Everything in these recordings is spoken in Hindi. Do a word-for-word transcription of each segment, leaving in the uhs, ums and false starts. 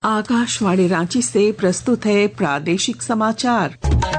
आकाशवाणी रांची से प्रस्तुत है प्रादेशिक समाचार।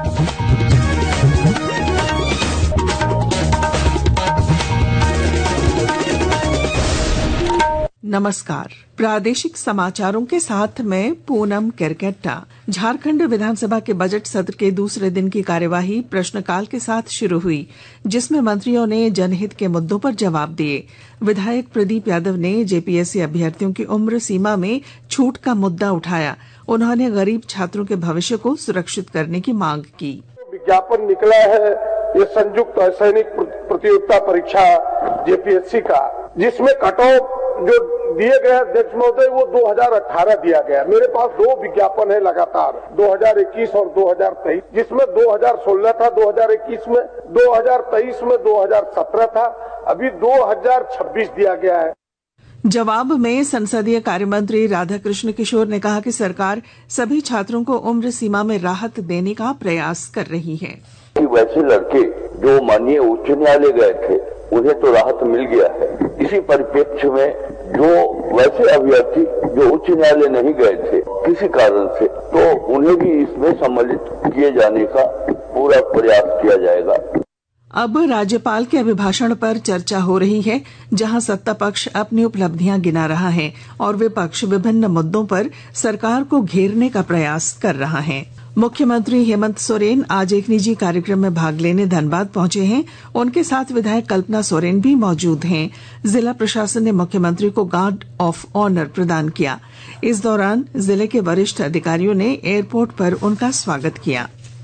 नमस्कार। प्रादेशिक समाचारों के साथ मैं पूनम केरकेट्टा। झारखंड विधानसभा के बजट सत्र के दूसरे दिन की कार्यवाही प्रश्नकाल के साथ शुरू हुई, जिसमें मंत्रियों ने जनहित के मुद्दों पर जवाब दिए। विधायक प्रदीप यादव ने जेपीएससी अभ्यर्थियों की उम्र सीमा में छूट का मुद्दा उठाया। उन्होंने गरीब छात्रों के भविष्य को सुरक्षित करने की मांग की। विज्ञापन निकला है ये संयुक्त सैनिक प्रतियोगिता परीक्षा जेपीएससी का, जिसमें कट ऑफ जो दिए गए अध्यक्ष महोदय वो दो हज़ार अठारह दिया गया। मेरे पास दो विज्ञापन है लगातार, दो हज़ार इक्कीस और दो हज़ार तेईस, जिसमें दो हज़ार सोलह था, दो हज़ार इक्कीस में, दो हज़ार तेईस में दो हज़ार सत्रह था, अभी दो हज़ार छब्बीस दिया गया है। जवाब में संसदीय कार्य मंत्री राधाकृष्ण किशोर ने कहा कि सरकार सभी छात्रों को उम्र सीमा में राहत देने का प्रयास कर रही है। वैसे लड़के जो माननीय उच्च न्यायालय गए थे उन्हें तो राहत मिल गया है। इसी परिप्रेक्ष्य में जो वैसे अभ्यर्थी जो उच्च न्यायालय नहीं गए थे किसी कारण से, तो उन्हें भी इसमें सम्मिलित किए जाने का पूरा प्रयास किया जाएगा। अब राज्यपाल के अभिभाषण पर चर्चा हो रही है, जहां सत्ता पक्ष अपनी उपलब्धियां गिना रहा है और विपक्ष विभिन्न मुद्दों पर सरकार को घेरने का प्रयास कर रहा है। मुख्यमंत्री हेमंत सोरेन आज एक निजी कार्यक्रम में भाग लेने धनबाद पहुंचे हैं। उनके साथ विधायक कल्पना सोरेन भी मौजूद हैं। जिला प्रशासन ने मुख्यमंत्री को गार्ड ऑफ ऑनर प्रदान किया। इस दौरान जिले के वरिष्ठ अधिकारियों ने एयरपोर्ट पर उनका स्वागत किया।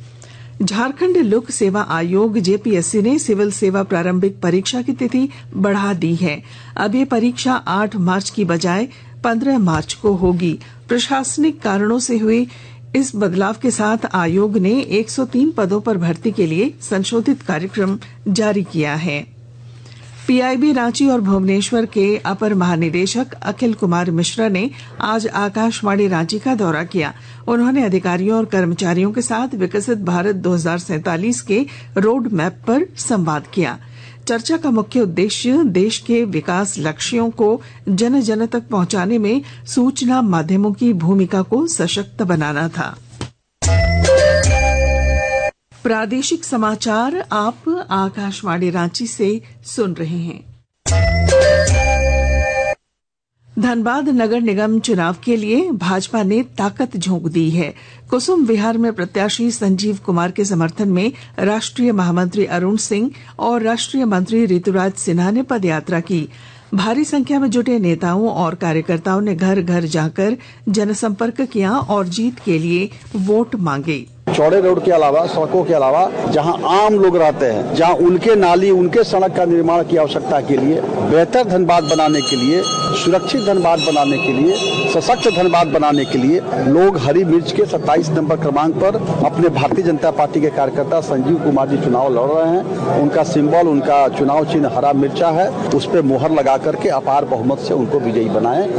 झारखंड लोक सेवा आयोग जेपीएससी ने सिविल सेवा प्रारंभिक परीक्षा की तिथि बढ़ा दी है। अब ये परीक्षा आठ मार्च की बजाय पंद्रह मार्च को होगी। प्रशासनिक कारणों से हुई इस बदलाव के साथ आयोग ने एक सौ तीन पदों पर भर्ती के लिए संशोधित कार्यक्रम जारी किया है। पीआईबी रांची और भुवनेश्वर के अपर महानिदेशक अखिल कुमार मिश्रा ने आज आकाशवाणी रांची का दौरा किया। उन्होंने अधिकारियों और कर्मचारियों के साथ विकसित भारत दो हज़ार सैंतालीस के रोड मैप पर संवाद किया। चर्चा का मुख्य उद्देश्य देश के विकास लक्ष्यों को जन जन तक पहुंचाने में सूचना माध्यमों की भूमिका को सशक्त बनाना था। प्रादेशिक समाचार आप आकाशवाणी रांची से सुन रहे हैं। धनबाद नगर निगम चुनाव के लिए भाजपा ने ताकत झोंक दी है। कुसुम विहार में प्रत्याशी संजीव कुमार के समर्थन में राष्ट्रीय महामंत्री अरुण सिंह और राष्ट्रीय मंत्री ऋतुराज सिन्हा ने पदयात्रा की। भारी संख्या में जुटे नेताओं और कार्यकर्ताओं ने घर घर जाकर जनसंपर्क किया और जीत के लिए वोट मांगे। चौड़े रोड के अलावा, सड़कों के अलावा जहां आम लोग रहते हैं, जहां उनके नाली, उनके सड़क का निर्माण की आवश्यकता के लिए, बेहतर धनबाद बनाने के लिए, सुरक्षित धनबाद बनाने के लिए, सशक्त धनबाद बनाने के लिए लोग हरी मिर्च के सत्ताईस नंबर क्रमांक पर अपने भारतीय जनता पार्टी के कार्यकर्ता संजीव कुमार जी चुनाव लड़ रहे हैं। उनका सिंबल, उनका चुनाव चिन्ह हरा मिर्चा है। उस पर मुहर लगा करके अपार बहुमत से उनको विजयी बनाए।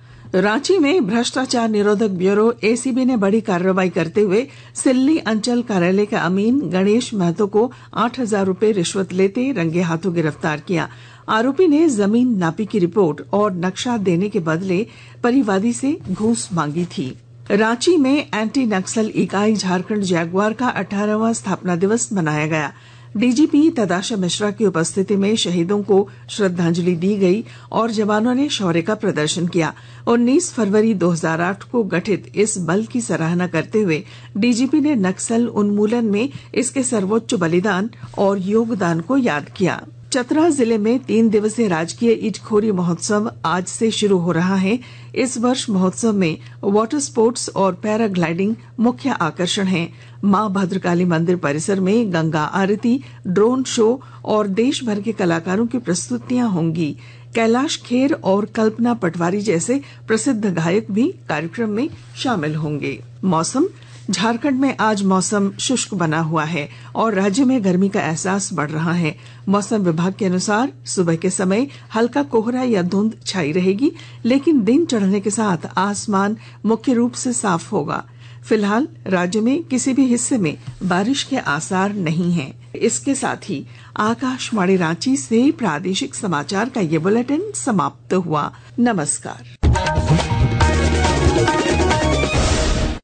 रांची में भ्रष्टाचार निरोधक ब्यूरो एसीबी ने बड़ी कार्रवाई करते हुए सिल्ली अंचल कार्यालय के अमीन गणेश महतो को आठ हजार रूपये रिश्वत लेते रंगे हाथों गिरफ्तार किया। आरोपी ने जमीन नापी की रिपोर्ट और नक्शा देने के बदले परिवादी से घूस मांगी थी। रांची में एंटी नक्सल इकाई झारखंड जैगुआर का अठारहवां स्थापना दिवस मनाया गया। डीजीपी तदाशा मिश्रा की उपस्थिति में शहीदों को श्रद्धांजलि दी गई और जवानों ने शौर्य का प्रदर्शन किया। उन्नीस फरवरी दो हज़ार आठ को गठित इस बल की सराहना करते हुए डीजीपी ने नक्सल उन्मूलन में इसके सर्वोच्च बलिदान और योगदान को याद किया। चतरा जिले में तीन दिवसीय राजकीय ईटखोरी महोत्सव आज से शुरू हो रहा है। इस वर्ष महोत्सव में वाटर स्पोर्ट्स और पैराग्लाइडिंग मुख्य आकर्षण है। मां भद्रकाली मंदिर परिसर में गंगा आरती, ड्रोन शो और देश भर के कलाकारों की प्रस्तुतियां होंगी। कैलाश खेर और कल्पना पटवारी जैसे प्रसिद्ध गायक भी कार्यक्रम में शामिल होंगे। मौसम झारखंड में आज मौसम शुष्क बना हुआ है और राज्य में गर्मी का एहसास बढ़ रहा है। मौसम विभाग के अनुसार सुबह के समय हल्का कोहरा या धुंध छाई रहेगी, लेकिन दिन चढ़ने के साथ आसमान मुख्य रूप से साफ होगा। फिलहाल राज्य में किसी भी हिस्से में बारिश के आसार नहीं हैं। इसके साथ ही आकाशवाणी रांची से प्रादेशिक समाचार का ये बुलेटिन समाप्त हुआ। नमस्कार।